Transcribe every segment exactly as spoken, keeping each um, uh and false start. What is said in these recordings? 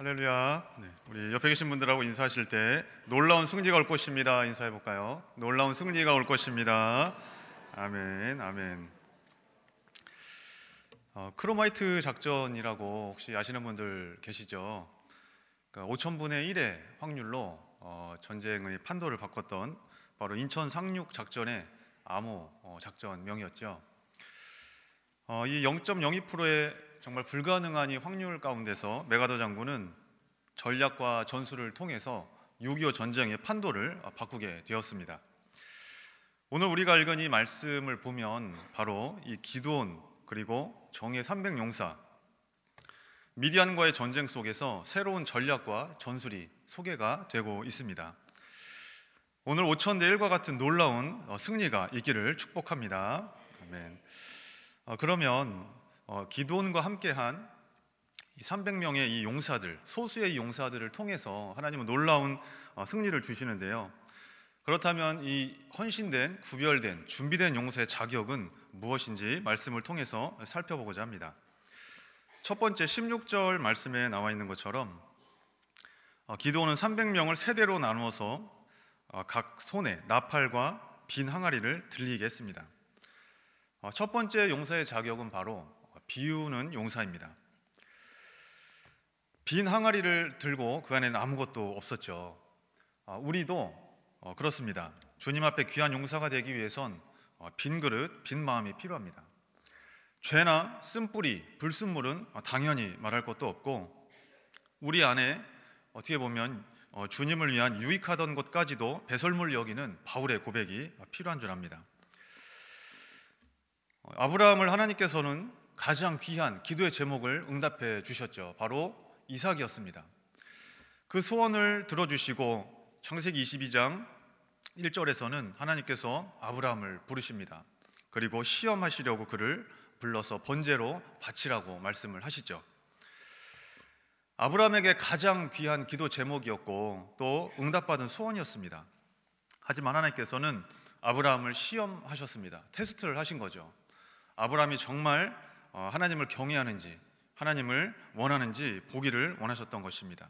할렐루야. 네, 우리 옆에 계신 분들하고 인사하실 때 놀라운 승리가 올 것입니다. 인사해 볼까요? 놀라운 승리가 올 것입니다. 아멘, 아멘. 어, 크로마이트 작전이라고 혹시 아시는 분들 계시죠? 그러니까 오천분의 일의 확률로 어, 전쟁의 판도를 바꿨던 바로 인천 상륙 작전의 암호 어, 작전명이었죠. 어, 이 영 점 영이 퍼센트의 정말 불가능한 이 확률 가운데서 메가더 장군은 전략과 전술을 통해서 육이오 전쟁의 판도를 바꾸게 되었습니다. 오늘 우리가 읽은 이 말씀을 보면 바로 이 기드온 그리고 정예 삼백 용사 미디안과의 전쟁 속에서 새로운 전략과 전술이 소개가 되고 있습니다. 오늘 오천 대 일과 같은 놀라운 승리가 있기를 축복합니다. 아멘. 어, 그러면 어, 기드온과 함께한 이 삼백 명의 이 용사들, 소수의 이 용사들을 통해서 하나님은 놀라운 어, 승리를 주시는데요. 그렇다면 이 헌신된, 구별된, 준비된 용사의 자격은 무엇인지 말씀을 통해서 살펴보고자 합니다. 첫 번째 십육 절 말씀에 나와 있는 것처럼 어, 기드온은 삼백 명을 세대로 나누어서 어, 각 손에 나팔과 빈 항아리를 들리게 했습니다. 어, 첫 번째 용사의 자격은 바로 비우는 용사입니다. 빈 항아리를 들고 그 안에는 아무것도 없었죠. 어, 우리도 어, 그렇습니다. 주님 앞에 귀한 용사가 되기 위해선 어, 빈 그릇, 빈 마음이 필요합니다. 죄나 쓴뿌리, 불순물은 어, 당연히 말할 것도 없고 우리 안에 어떻게 보면 어, 주님을 위한 유익하던 것까지도 배설물 여기는 바울의 고백이 어, 필요한 줄 압니다. 어, 아브라함을 하나님께서는 가장 귀한 기도의 제목을 응답해 주셨죠. 바로 이삭이었습니다. 그 소원을 들어주시고 창세기 이십이 장 일 절에서는 하나님께서 아브라함을 부르십니다. 그리고 시험하시려고 그를 불러서 번제로 바치라고 말씀을 하시죠. 아브라함에게 가장 귀한 기도 제목이었고 또 응답받은 소원이었습니다. 하지만 하나님께서는 아브라함을 시험하셨습니다. 테스트를 하신 거죠. 아브라함이 정말 하나님을 경외하는지 하나님을 원하는지 보기를 원하셨던 것입니다.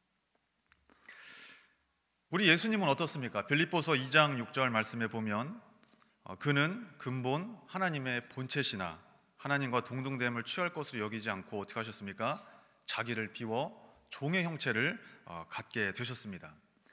우리 예수님은 어떻습니까? 빌립보서 이 장 육 절 말씀에 보면 그는 근본 하나님의 본체시나 하나님과 동등됨을 취할 것으로 여기지 않고 어떻게 하셨습니까? 자기를 비워 종의 형체를 갖게 되셨습니다.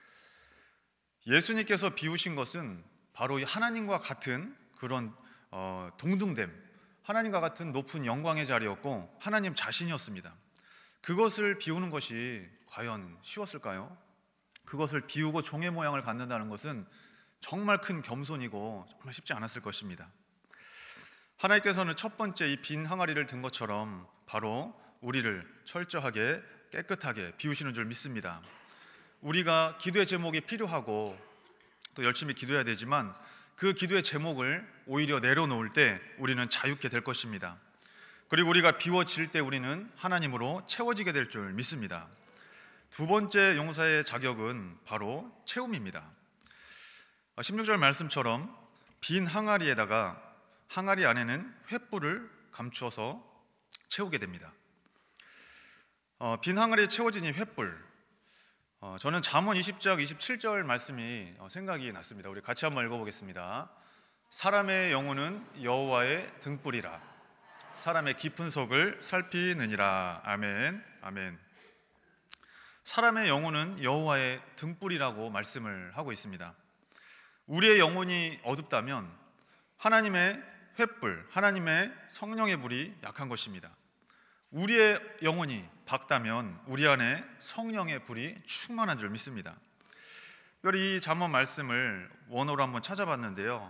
예수님께서 비우신 것은 바로 하나님과 같은 그런 동등됨, 하나님과 같은 높은 영광의 자리였고 하나님 자신이었습니다. 그것을 비우는 것이 과연 쉬웠을까요? 그것을 비우고 종의 모양을 갖는다는 것은 정말 큰 겸손이고 정말 쉽지 않았을 것입니다. 하나님께서는 첫 번째 이 빈 항아리를 든 것처럼 바로 우리를 철저하게 깨끗하게 비우시는 줄 믿습니다. 우리가 기도의 제목이 필요하고 또 열심히 기도해야 되지만 그 기도의 제목을 오히려 내려놓을 때 우리는 자유케 될 것입니다. 그리고 우리가 비워질 때 우리는 하나님으로 채워지게 될 줄 믿습니다. 두 번째 용사의 자격은 바로 채움입니다. 십육 절 말씀처럼 빈 항아리에다가 항아리 안에는 횃불을 감추어서 채우게 됩니다. 어, 빈 항아리에 채워진 이 횃불, 어, 저는 잠언 이십 장 이십칠 절 말씀이 어, 생각이 났습니다. 우리 같이 한번 읽어보겠습니다. 사람의 영혼은 여호와의 등불이라 사람의 깊은 속을 살피느니라. 아멘, 아멘. 사람의 영혼은 여호와의 등불이라고 말씀을 하고 있습니다. 우리의 영혼이 어둡다면 하나님의 횃불, 하나님의 성령의 불이 약한 것입니다. 우리의 영혼이 밝다면 우리 안에 성령의 불이 충만한 줄 믿습니다. 이 잠언 말씀을 원어로 한번 찾아봤는데요.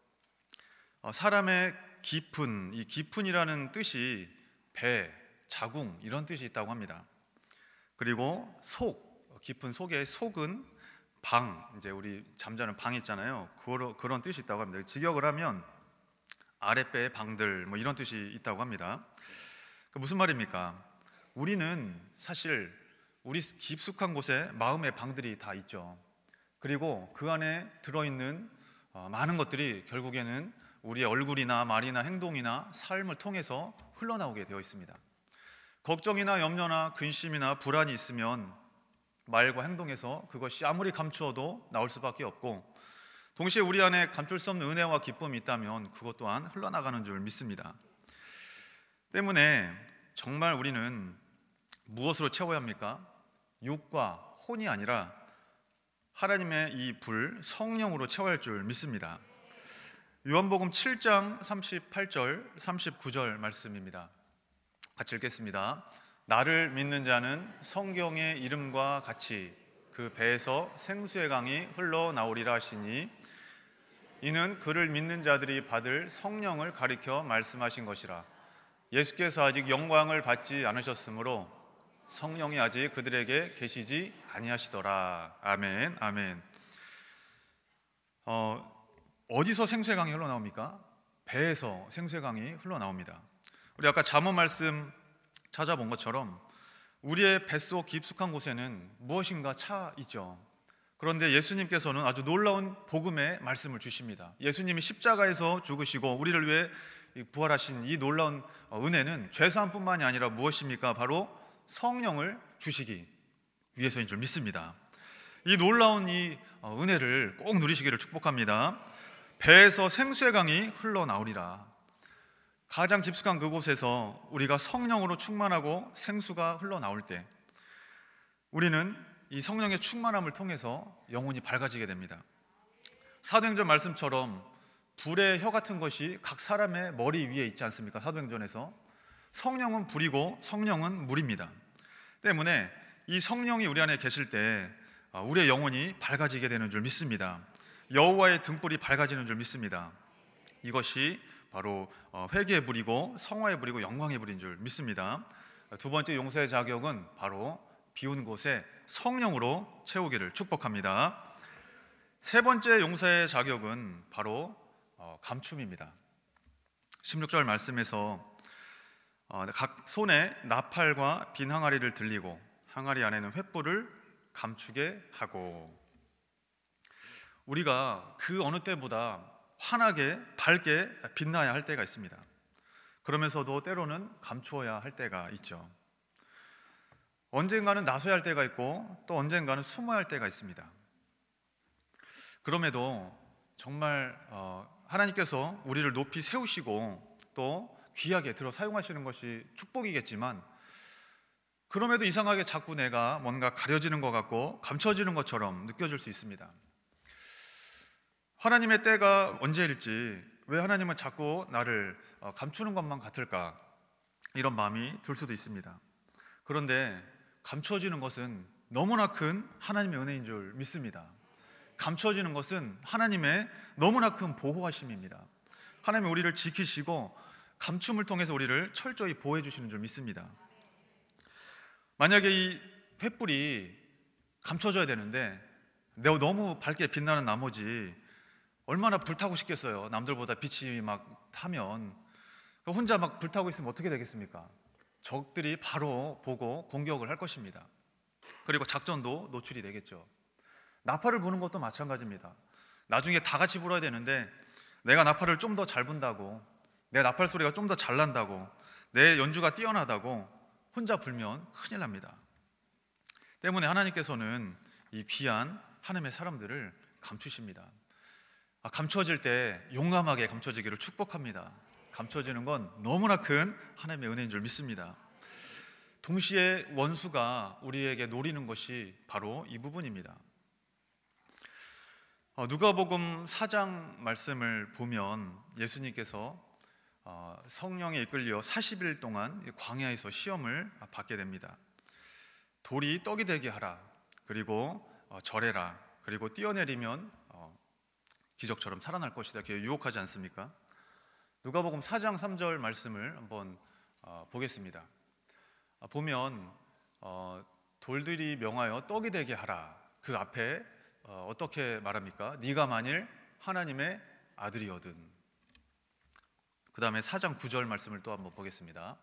사람의 깊은, 이 깊은이라는 뜻이 배, 자궁 이런 뜻이 있다고 합니다. 그리고 속, 깊은 속의 속은 방, 이제 우리 잠자는 방 있잖아요. 그런, 그런 뜻이 있다고 합니다. 직역을 하면 아랫배의 방들 뭐 이런 뜻이 있다고 합니다. 무슨 말입니까? 우리는 사실 우리 깊숙한 곳에 마음의 방들이 다 있죠. 그리고 그 안에 들어있는 많은 것들이 결국에는 우리의 얼굴이나 말이나 행동이나 삶을 통해서 흘러나오게 되어 있습니다. 걱정이나 염려나 근심이나 불안이 있으면 말과 행동에서 그것이 아무리 감추어도 나올 수밖에 없고, 동시에 우리 안에 감출 수 없는 은혜와 기쁨이 있다면 그것 또한 흘러나가는 줄 믿습니다. 때문에 정말 우리는 무엇으로 채워야 합니까? 육과 혼이 아니라 하나님의 이 불, 성령으로 채워야 할 줄 믿습니다. 요한복음 칠 장 삼십팔 절 삼십구 절 말씀입니다. 같이 읽겠습니다. 나를 믿는 자는 성경의 이름과 같이 그 배에서 생수의 강이 흘러나오리라 하시니, 이는 그를 믿는 자들이 받을 성령을 가리켜 말씀하신 것이라. 예수께서 아직 영광을 받지 않으셨으므로 성령이 아직 그들에게 계시지 아니하시더라. 아멘, 아멘. 어, 어디서 생수의 강이 흘러나옵니까? 배에서 생수의 강이 흘러나옵니다. 우리 아까 잠언 말씀 찾아본 것처럼 우리의 뱃속 깊숙한 곳에는 무엇인가 차 있죠. 그런데 예수님께서는 아주 놀라운 복음의 말씀을 주십니다. 예수님이 십자가에서 죽으시고 우리를 위해 부활하신 이 놀라운 은혜는 죄사함뿐만이 아니라 무엇입니까? 바로 성령을 주시기 위해서인 줄 믿습니다. 이 놀라운 이 은혜를 꼭 누리시기를 축복합니다. 배에서 생수의 강이 흘러나오리라. 가장 깊숙한 그곳에서 우리가 성령으로 충만하고 생수가 흘러나올 때 우리는 이 성령의 충만함을 통해서 영혼이 밝아지게 됩니다. 사도행전 말씀처럼 불의 혀 같은 것이 각 사람의 머리 위에 있지 않습니까? 사도행전에서 성령은 불이고 성령은 물입니다. 때문에 이 성령이 우리 안에 계실 때 우리의 영혼이 밝아지게 되는 줄 믿습니다. 여호와의 등불이 밝아지는 줄 믿습니다. 이것이 바로 회개의 불이고 성화의 불이고 영광의 불인 줄 믿습니다. 두 번째 용서의 자격은 바로 비운 곳에 성령으로 채우기를 축복합니다. 세 번째 용서의 자격은 바로 감춤입니다. 십육 절 말씀에서 각 손에 나팔과 빈 항아리를 들리고 항아리 안에는 횃불을 감추게 하고, 우리가 그 어느 때보다 환하게 밝게 빛나야 할 때가 있습니다. 그러면서도 때로는 감추어야 할 때가 있죠. 언젠가는 나서야 할 때가 있고 또 언젠가는 숨어야 할 때가 있습니다. 그럼에도 정말 하나님께서 우리를 높이 세우시고 또 귀하게 들어 사용하시는 것이 축복이겠지만, 그럼에도 이상하게 자꾸 내가 뭔가 가려지는 것 같고 감춰지는 것처럼 느껴질 수 있습니다. 하나님의 때가 언제일지 왜 하나님은 자꾸 나를 감추는 것만 같을까, 이런 마음이 들 수도 있습니다. 그런데 감춰지는 것은 너무나 큰 하나님의 은혜인 줄 믿습니다. 감춰지는 것은 하나님의 너무나 큰 보호하심입니다. 하나님이 우리를 지키시고 감춤을 통해서 우리를 철저히 보호해 주시는 줄 믿습니다. 만약에 이 횃불이 감춰져야 되는데 내가 너무 밝게 빛나는 나머지 얼마나 불타고 싶겠어요. 남들보다 빛이 막 타면 혼자 막 불타고 있으면 어떻게 되겠습니까? 적들이 바로 보고 공격을 할 것입니다. 그리고 작전도 노출이 되겠죠. 나팔을 부는 것도 마찬가지입니다. 나중에 다 같이 불어야 되는데 내가 나팔을 좀 더 잘 분다고, 내 나팔 소리가 좀 더 잘 난다고, 내 연주가 뛰어나다고 혼자 불면 큰일 납니다. 때문에 하나님께서는 이 귀한 하나님의 사람들을 감추십니다. 아, 감춰질 때 용감하게 감춰지기를 축복합니다. 감춰지는 건 너무나 큰 하나님의 은혜인 줄 믿습니다. 동시에 원수가 우리에게 노리는 것이 바로 이 부분입니다. 어, 누가복음 사 장 말씀을 보면 예수님께서 어, 성령에 이끌려 사십 일 동안 광야에서 시험을 받게 됩니다. 돌이 떡이 되게 하라, 그리고 어, 절해라, 그리고 뛰어내리면 어, 기적처럼 살아날 것이다. 이렇게 유혹하지 않습니까? 누가복음 사 장 삼 절 말씀을 한번 어, 보겠습니다. 어, 보면 어, 돌들이 명하여 떡이 되게 하라, 그 앞에 어, 어떻게 말합니까? 네가 만일 하나님의 아들이거든. 그 다음에 사 장 구 절 말씀을 또 한번 보겠습니다.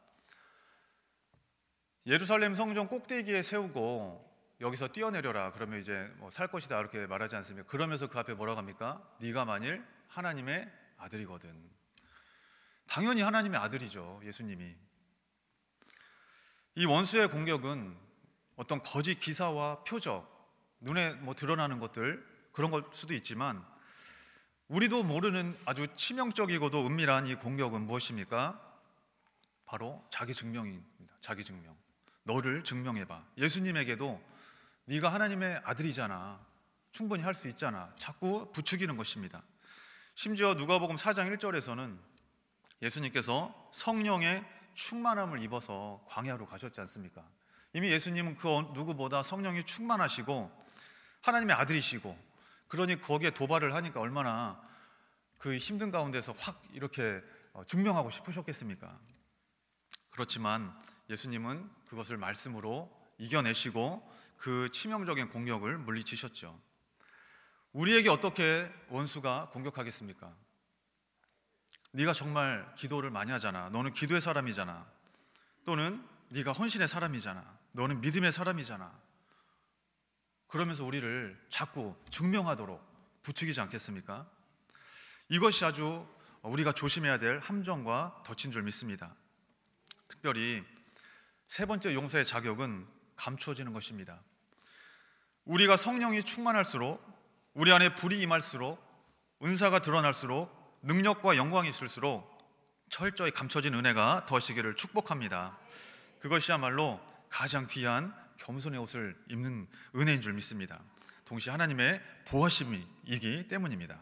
예루살렘 성전 꼭대기에 세우고 여기서 뛰어내려라, 그러면 이제 뭐 살 것이다, 이렇게 말하지 않습니까? 그러면서 그 앞에 뭐라고 합니까? 네가 만일 하나님의 아들이거든. 당연히 하나님의 아들이죠, 예수님이. 이 원수의 공격은 어떤 거짓 기사와 표적, 눈에 뭐 드러나는 것들, 그런 걸 수도 있지만 우리도 모르는 아주 치명적이고도 은밀한 이 공격은 무엇입니까? 바로 자기 증명입니다. 자기 증명. 너를 증명해봐. 예수님에게도 네가 하나님의 아들이잖아, 충분히 할 수 있잖아, 자꾸 부추기는 것입니다. 심지어 누가복음 사 장 일 절에서는 예수님께서 성령의 충만함을 입어서 광야로 가셨지 않습니까? 이미 예수님은 그 누구보다 성령이 충만하시고 하나님의 아들이시고, 그러니 거기에 도발을 하니까 얼마나 그 힘든 가운데서 확 이렇게 증명하고 싶으셨겠습니까? 그렇지만 예수님은 그것을 말씀으로 이겨내시고 그 치명적인 공격을 물리치셨죠. 우리에게 어떻게 원수가 공격하겠습니까? 네가 정말 기도를 많이 하잖아, 너는 기도의 사람이잖아, 또는 네가 헌신의 사람이잖아, 너는 믿음의 사람이잖아, 그러면서 우리를 자꾸 증명하도록 부추기지 않겠습니까? 이것이 아주 우리가 조심해야 될 함정과 덫인 줄 믿습니다. 특별히 세 번째 용서의 자격은 감추어지는 것입니다. 우리가 성령이 충만할수록, 우리 안에 불이 임할수록, 은사가 드러날수록, 능력과 영광이 있을수록 철저히 감춰진 은혜가 더하시기를 축복합니다. 그것이야말로 가장 귀한 겸손의 옷을 입는 은혜인 줄 믿습니다. 동시에 하나님의 보호하심이기 때문입니다.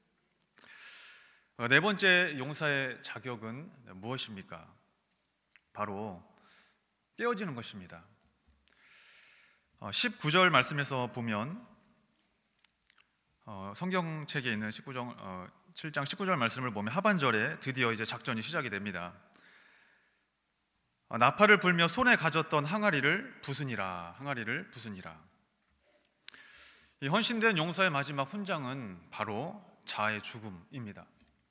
네 번째 용사의 자격은 무엇입니까? 바로 깨어지는 것입니다. 십구 절 말씀에서 보면, 성경책에 있는 십구 장, 칠 장 십구 절 말씀을 보면 하반절에 드디어 이제 작전이 시작이 됩니다. 나팔을 불며 손에 가졌던 항아리를 부수니라, 항아리를 부수니라. 이 헌신된 용사의 마지막 훈장은 바로 자아의 죽음입니다.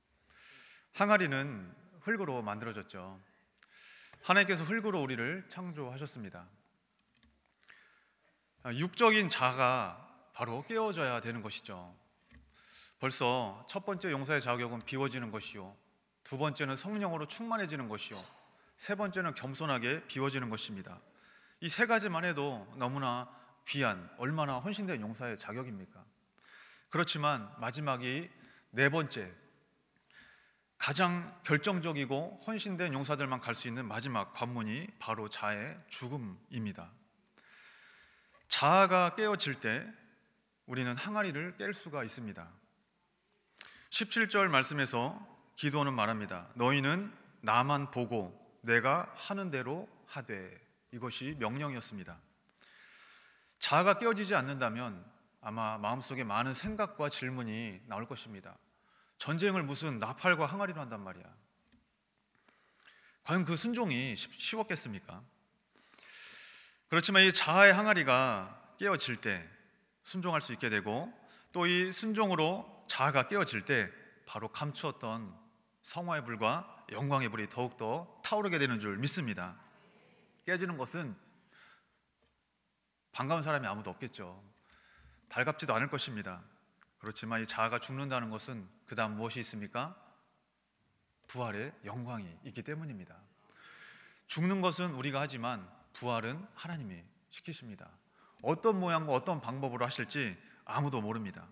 항아리는 흙으로 만들어졌죠. 하나님께서 흙으로 우리를 창조하셨습니다. 육적인 자가 바로 깨어져야 되는 것이죠. 벌써 첫 번째 용사의 자격은 비워지는 것이요, 두 번째는 성령으로 충만해지는 것이요, 세 번째는 겸손하게 비워지는 것입니다. 이 세 가지만 해도 너무나 귀한, 얼마나 헌신된 용사의 자격입니까? 그렇지만 마지막이 네 번째, 가장 결정적이고 헌신된 용사들만 갈 수 있는 마지막 관문이 바로 자아의 죽음입니다. 자아가 깨어질 때 우리는 항아리를 깰 수가 있습니다. 십칠 절 말씀에서 기도는 말합니다. 너희는 나만 보고 내가 하는 대로 하되. 이것이 명령이었습니다. 자아가 깨어지지 않는다면 아마 마음속에 많은 생각과 질문이 나올 것입니다. 전쟁을 무슨 나팔과 항아리로 한단 말이야. 과연 그 순종이 쉬웠겠습니까? 그렇지만 이 자아의 항아리가 깨어질 때 순종할 수 있게 되고, 또 이 순종으로 자아가 깨어질 때 바로 감추었던 성화의 불과 영광의 불이 더욱더 타오르게 되는 줄 믿습니다. 깨지는 것은 반가운 사람이 아무도 없겠죠. 달갑지도 않을 것입니다. 그렇지만 이 자아가 죽는다는 것은 그 다음 무엇이 있습니까? 부활의 영광이 있기 때문입니다. 죽는 것은 우리가 하지만 부활은 하나님이 시키십니다. 어떤 모양과 어떤 방법으로 하실지 아무도 모릅니다.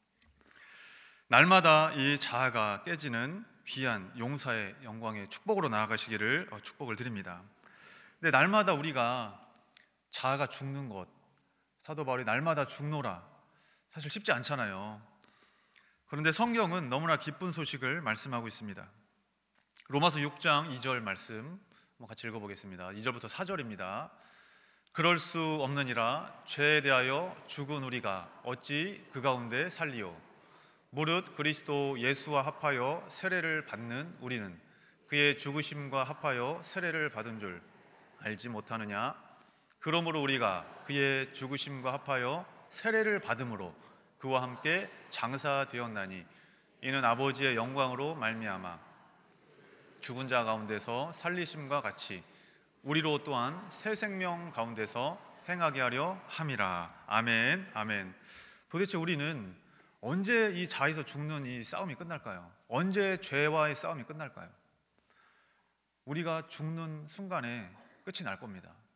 날마다 이 자아가 깨지는 귀한 용사의 영광의 축복으로 나아가시기를 축복을 드립니다. 근데 날마다 우리가 자아가 죽는 것, 사도 바울이 날마다 죽노라, 사실 쉽지 않잖아요. 그런데 성경은 너무나 기쁜 소식을 말씀하고 있습니다. 로마서 육 장 이 절 말씀 같이 읽어보겠습니다. 이 절부터 사 절입니다. 그럴 수 없느니라. 죄에 대하여 죽은 우리가 어찌 그 가운데 살리오. 무릇 그리스도 예수와 합하여 세례를 받는 우리는 그의 죽으심과 합하여 세례를 받은 줄 알지 못하느냐. 그러므로 우리가 그의 죽으심과 합하여 세례를 받음으로 그와 함께 장사되었나니 이는 아버지의 영광으로 말미암아 죽은 자 가운데서 살리심과 같이 우리로 또한 새 생명 가운데서 행하게 하려 함이라. 아멘, 아멘. 도대체 우리는 언제 이 자아에서 죽는 이 싸움이 끝날까요? 언제 죄와의 싸움이 끝날까요? 우리가 죽는 순간에 끝이 날 겁니다.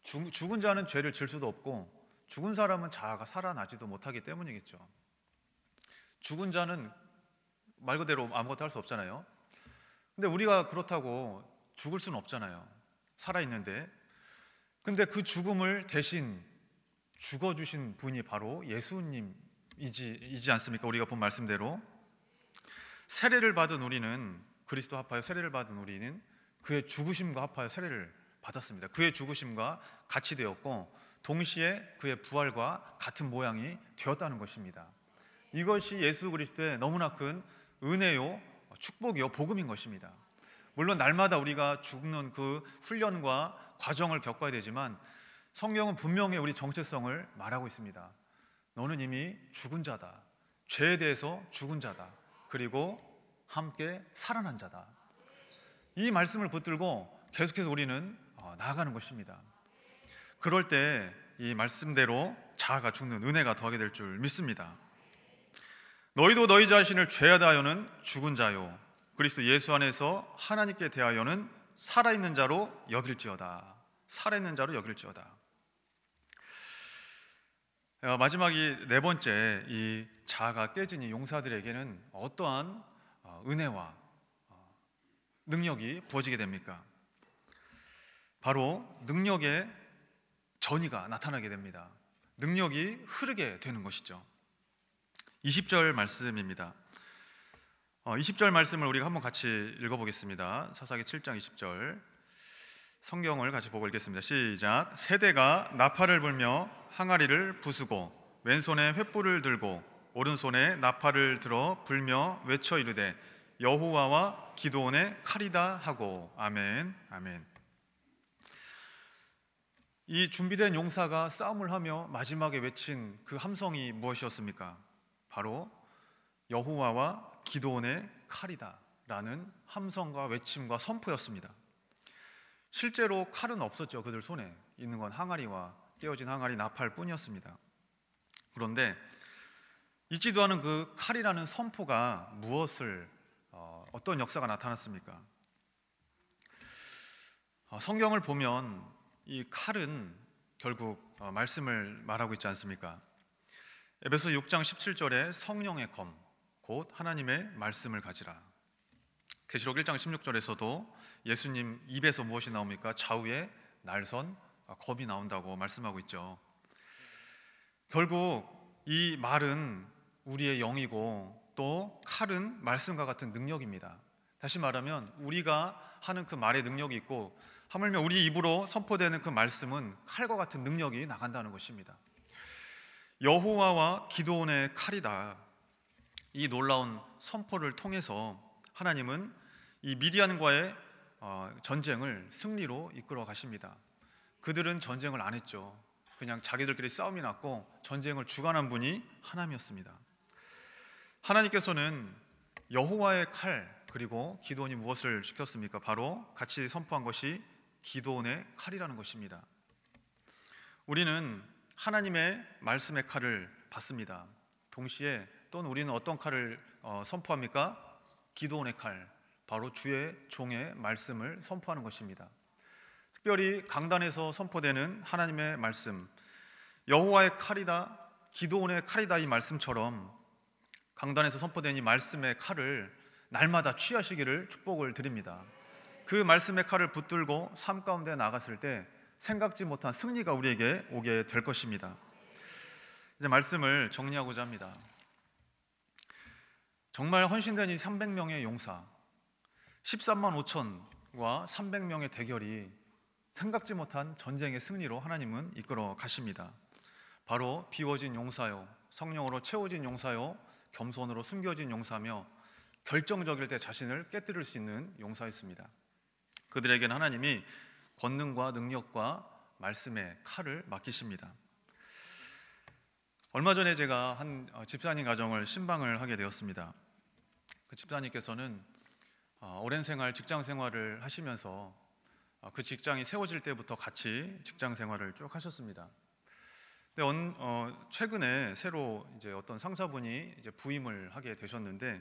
죽, 죽은 자는 죄를 질 수도 없고 죽은 사람은 자아가 살아나지도 못하기 때문이겠죠. 죽은 자는 말 그대로 아무것도 할 수 없잖아요. 근데 우리가 그렇다고 죽을 수는 없잖아요. 살아있는데. 근데 그 죽음을 대신 죽어주신 분이 바로 예수님이지 이지 않습니까? 우리가 본 말씀대로 세례를 받은 우리는, 그리스도 합하여 세례를 받은 우리는 그의 죽으심과 합하여 세례를 받았습니다. 그의 죽으심과 같이 되었고 동시에 그의 부활과 같은 모양이 되었다는 것입니다. 이것이 예수 그리스도의 너무나 큰 은혜요, 축복이요, 복음인 것입니다. 물론 날마다 우리가 죽는 그 훈련과 과정을 겪어야 되지만 성경은 분명히 우리 정체성을 말하고 있습니다. 너는 이미 죽은 자다. 죄에 대해서 죽은 자다. 그리고 함께 살아난 자다. 이 말씀을 붙들고 계속해서 우리는 나아가는 것입니다. 그럴 때 이 말씀대로 자아가 죽는 은혜가 더하게 될 줄 믿습니다. 너희도 너희 자신을 죄하다 하여는 죽은 자요 그리스도 예수 안에서 하나님께 대하여는 살아있는 자로 여길지어다. 살아있는 자로 여길지어다. 마지막이 네 번째, 이 자아가 깨진 이 용사들에게는 어떠한 은혜와 능력이 부어지게 됩니까? 바로 능력의 전이가 나타나게 됩니다. 능력이 흐르게 되는 것이죠. 이십 절 말씀입니다. 이십 절 말씀을 우리가 한번 같이 읽어보겠습니다. 사사기 칠 장 이십 절 성경을 같이 보고 읽겠습니다. 시작. 세대가 나팔을 불며 항아리를 부수고 왼손에 횃불을 들고 오른손에 나팔을 들어 불며 외쳐 이르되 여호와와 기드온의 칼이다 하고. 아멘. 아멘. 이 준비된 용사가 싸움을 하며 마지막에 외친 그 함성이 무엇이었습니까? 바로 여호와와 기드온의 칼이다 라는 함성과 외침과 선포였습니다. 실제로 칼은 없었죠. 그들 손에 있는 건 항아리와 깨어진 항아리 나팔 뿐이었습니다. 그런데 있지도 않은 그 칼이라는 선포가 무엇을 어, 어떤 역사가 나타났습니까? 어, 성경을 보면 이 칼은 결국 어, 말씀을 말하고 있지 않습니까? 에베소 육 장 십칠 절에 성령의 검, 곧 하나님의 말씀을 가지라. 계시록 일 장 십육 절에서도 예수님 입에서 무엇이 나옵니까? 좌우에 날선 검이 나온다고 말씀하고 있죠. 결국 이 말은 우리의 영이고 또 칼은 말씀과 같은 능력입니다. 다시 말하면 우리가 하는 그 말의 능력이 있고 하물며 우리 입으로 선포되는 그 말씀은 칼과 같은 능력이 나간다는 것입니다. 여호와와 기드온의 칼이다. 이 놀라운 선포를 통해서 하나님은 이 미디안과의 전쟁을 승리로 이끌어 가십니다. 그들은 전쟁을 안 했죠. 그냥 자기들끼리 싸움이 났고 전쟁을 주관한 분이 하나님이었습니다. 하나님께서는 여호와의 칼, 그리고 기드온이 무엇을 시켰습니까? 바로 같이 선포한 것이 기드온의 칼이라는 것입니다. 우리는 하나님의 말씀의 칼을 받습니다. 동시에 또는 우리는 어떤 칼을 어, 선포합니까? 기드온의 칼, 바로 주의 종의 말씀을 선포하는 것입니다. 특별히 강단에서 선포되는 하나님의 말씀, 여호와의 칼이다, 기드온의 칼이다, 이 말씀처럼 강단에서 선포된 이 말씀의 칼을 날마다 취하시기를 축복을 드립니다. 그 말씀의 칼을 붙들고 삶 가운데 나갔을 때 생각지 못한 승리가 우리에게 오게 될 것입니다. 이제 말씀을 정리하고자 합니다. 정말 헌신된 이 삼백 명의 용사, 십삼만 오천과 삼백 명의 대결이 생각지 못한 전쟁의 승리로 하나님은 이끌어 가십니다. 바로 비워진 용사요, 성령으로 채워진 용사요, 겸손으로 숨겨진 용사며 결정적일 때 자신을 깨뜨릴 수 있는 용사였습니다. 그들에게는 하나님이 권능과 능력과 말씀의 칼을 맡기십니다. 얼마 전에 제가 한 집사님 가정을 신방을 하게 되었습니다. 그 집사님께서는 오랜 생활, 직장 생활을 하시면서 그 직장이 세워질 때부터 같이 직장 생활을 쭉 하셨습니다. 근데 어, 최근에 새로 이제 어떤 상사분이 이제 부임을 하게 되셨는데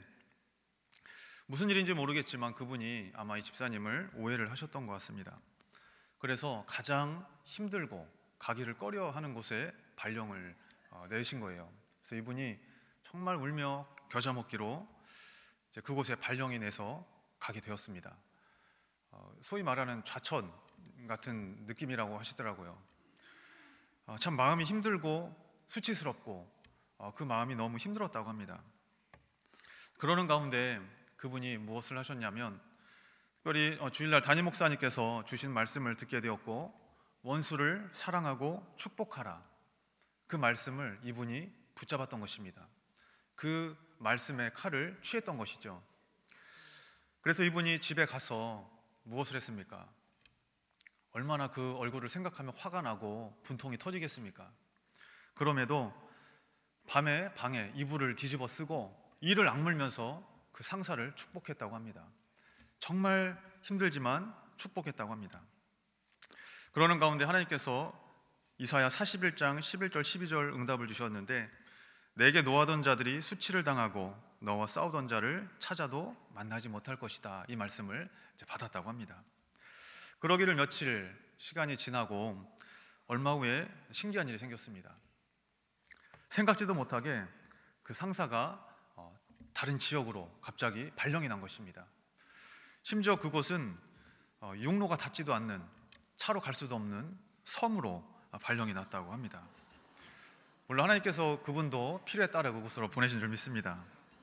무슨 일인지 모르겠지만 그분이 아마 이 집사님을 오해를 하셨던 것 같습니다. 그래서 가장 힘들고 가기를 꺼려하는 곳에 발령을 어, 내신 거예요. 그래서 이분이 정말 울며 겨자 먹기로 이제 그곳에 발령이 내서 가게 되었습니다. 어, 소위 말하는 좌천 같은 느낌이라고 하시더라고요. 어, 참 마음이 힘들고 수치스럽고 어, 그 마음이 너무 힘들었다고 합니다. 그러는 가운데 그분이 무엇을 하셨냐면, 특별히 어, 주일날 담임 목사님께서 주신 말씀을 듣게 되었고, 원수를 사랑하고 축복하라, 그 말씀을 이분이 붙잡았던 것입니다. 그 말씀의 칼을 취했던 것이죠. 그래서 이분이 집에 가서 무엇을 했습니까? 얼마나 그 얼굴을 생각하면 화가 나고 분통이 터지겠습니까? 그럼에도 밤에 방에 이불을 뒤집어 쓰고 이를 악물면서 그 상사를 축복했다고 합니다. 정말 힘들지만 축복했다고 합니다. 그러는 가운데 하나님께서 이사야 사십일 장 십일 절 십이 절 응답을 주셨는데, 내게 노하던 자들이 수치를 당하고 너와 싸우던 자를 찾아도 만나지 못할 것이다, 이 말씀을 이제 받았다고 합니다. 그러기를 며칠 시간이 지나고 얼마 후에 신기한 일이 생겼습니다. 생각지도 못하게 그 상사가 다른 지역으로 갑자기 발령이 난 것입니다. 심지어 그곳은 육로가 닿지도 않는, 차로 갈 수도 없는 섬으로 발령이 났다고 합니다. 물론 하나님께서 그분도 필요에 따라 그곳으로 보내신 줄 믿습니다.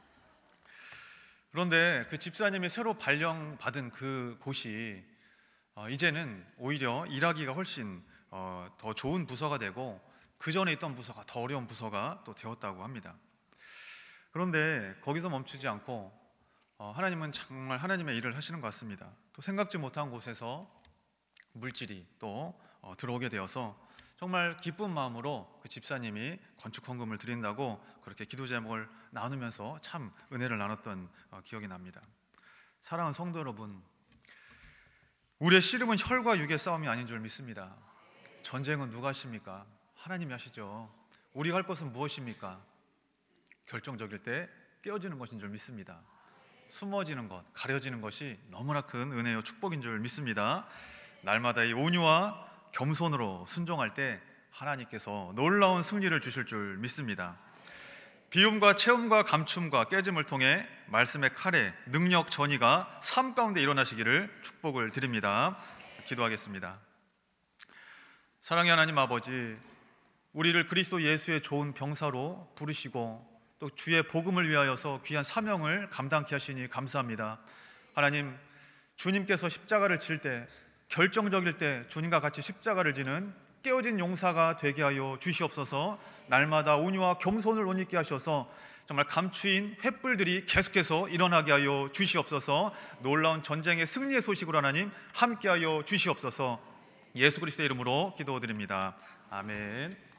그런데 그 집사님이 새로 발령받은 그 곳이 이제는 오히려 일하기가 훨씬 더 좋은 부서가 되고, 그 전에 있던 부서가 더 어려운 부서가 또 되었다고 합니다. 그런데 거기서 멈추지 않고 하나님은 정말 하나님의 일을 하시는 것 같습니다. 또 생각지 못한 곳에서 물질이 또 들어오게 되어서 정말 기쁜 마음으로 그 집사님이 건축 헌금을 드린다고 그렇게 기도 제목을 나누면서 참 은혜를 나눴던 기억이 납니다. 사랑하는 성도 여러분, 우리의 씨름은 혈과 육의 싸움이 아닌 줄 믿습니다. 전쟁은 누가 하십니까? 하나님이 하시죠. 우리가 할 것은 무엇입니까? 결정적일 때 깨어지는 것인 줄 믿습니다. 숨어지는 것, 가려지는 것이 너무나 큰 은혜요 축복인 줄 믿습니다. 날마다 이 온유와 겸손으로 순종할 때 하나님께서 놀라운 승리를 주실 줄 믿습니다. 비움과 채움과 감춤과 깨짐을 통해 말씀의 칼의 능력 전이가 삶 가운데 일어나시기를 축복을 드립니다. 기도하겠습니다. 사랑의 하나님 아버지, 우리를 그리스도 예수의 좋은 병사로 부르시고 또 주의 복음을 위하여서 귀한 사명을 감당케 하시니 감사합니다. 하나님, 주님께서 십자가를 질 때, 결정적일 때 주님과 같이 십자가를 지는 깨어진 용사가 되게 하여 주시옵소서. 날마다 온유와 겸손을 옷 입게 하셔서 정말 감추인 횃불들이 계속해서 일어나게 하여 주시옵소서. 놀라운 전쟁의 승리의 소식으로 하나님 함께 하여 주시옵소서. 예수 그리스도의 이름으로 기도드립니다. 아멘.